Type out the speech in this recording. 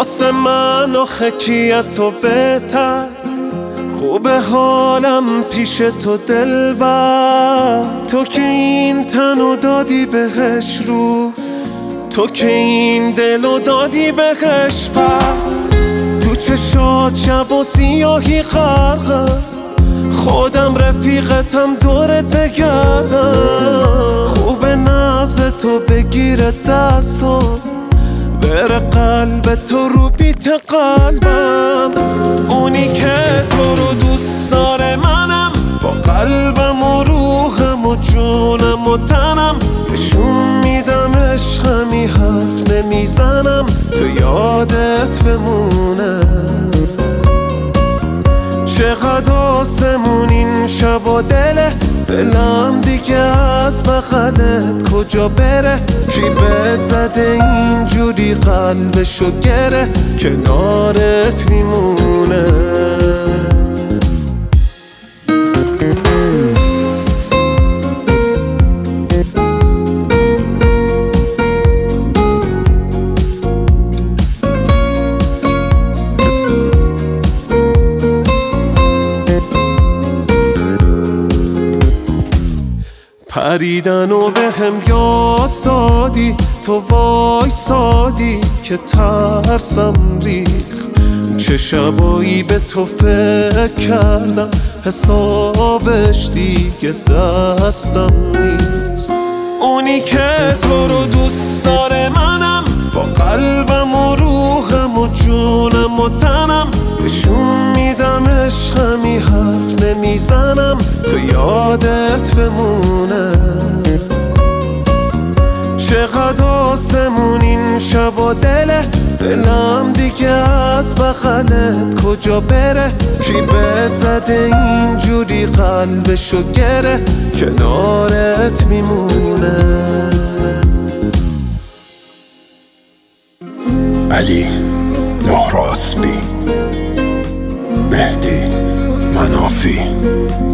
واسه من آخه کیه تو بهتر، خوبه حالم پیش تو دلبر. تو که این تنو دادی بهش رو، تو که این دلو دادی بهش پر. تو چشات شب و سیاهی غرقه، خودم رفیقتم دورت بگردم. خوبه نبض تو بگیره دستم، بره قلب تو رو بیت قلبم. اونی که تو رو دوست داره منم، با قلبم و روحم و جونم و تنم. نشون میدم عشقمی، حرف نمیزنم تو یادت بمونه. چقدر آسمون این شب و دلم دیگه از بغلت کجا بره. کی بهت زده اینجوری قلبشو گره، کنارت میمونه. پریدن و به هم یاد دادی، تو وایسادی که ترسم ریخ. چه شبایی به تو فکر کردم، حسابش دیگه دستم نیست. اونی که تو رو دوست داره منم، با قلبم و روحم و جونم و تنم. نشون میدم عشقمی، حرف نمیزنم تو یادت بمونه. چقدر آسمون این شب و دلم دیگه از بغلت کجا بره. کی بهت زده اینجوری قلبشو گره، کنارت میمونه. علی نهراسبی، مهدی منافی.